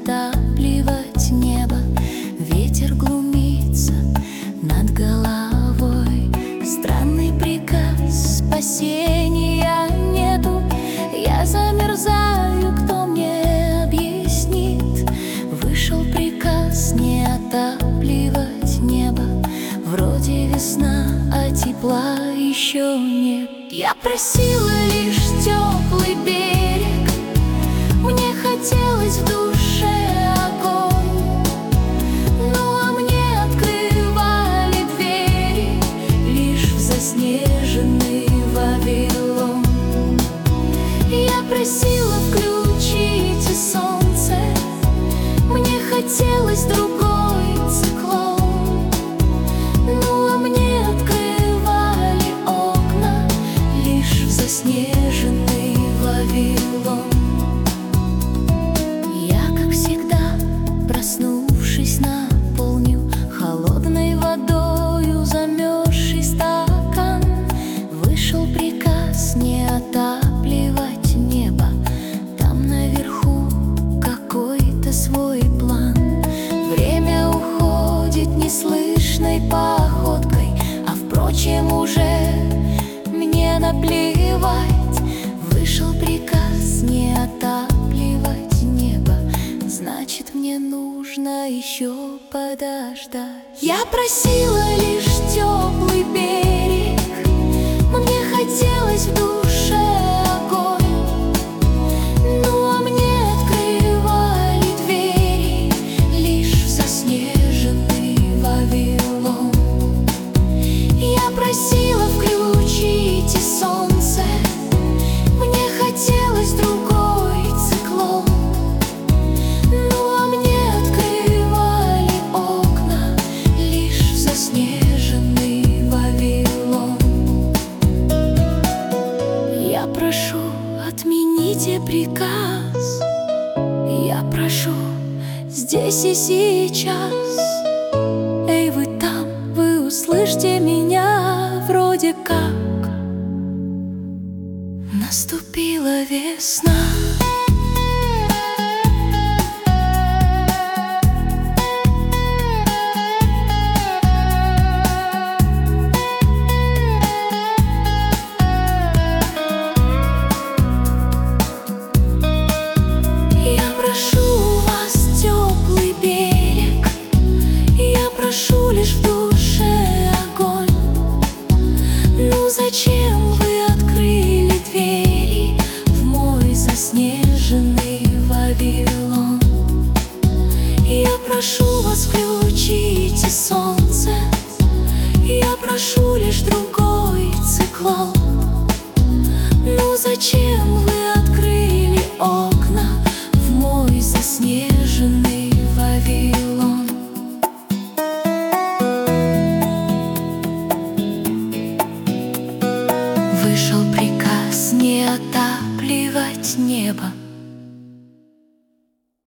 отапливать небо. Ветер глумится над головой. Странный приказ, спасения нету. Я замерзаю, кто мне объяснит? Вышел приказ не отапливать небо. Вроде весна, а тепла еще нет. Я просила лишь теплый берег, мне хотелось в душе огонь. Ну а мне открывали двери лишь в заснеженный Вавилон. Я просила включите солнце, мне хотелось другой циклон. Ну а мне открывали окна лишь в заснеженный Вавилон. Я, как всегда, проснувшись, наполню холодной водою замерзший стакан. Вышел приказ не отапливать небо. Там наверху какой-то свой план. Время уходит неслышной походкой, а впрочем уже мне наплевать. Вышел приказ не отапливать небо, значит мне нужно еще подождать. Я просила лишь теплый берег, мне хотелось в душе огонь. Ну а мне открывали двери лишь в заснеженный Вавилон. Я просила включите солнце, мне хотелось другой циклон. Ну а мне открывали окна лишь в заснеженный Вавилон. Я прошу, отмените приказ. Я прошу, здесь и сейчас. Эй, вы там, вы услышьте меня. Вроде как наступила весна. Я прошу вас теплый берег, я прошу лишь в душе огонь. Ну зачем вы открыли двери в мой заснеженный Вавилон? Я прошу вас включите солнце, я прошу лишь другой циклон. Ну зачем вы открыли окна в мой заснеженный Вавилон? Вышел приказ не отапливать небо.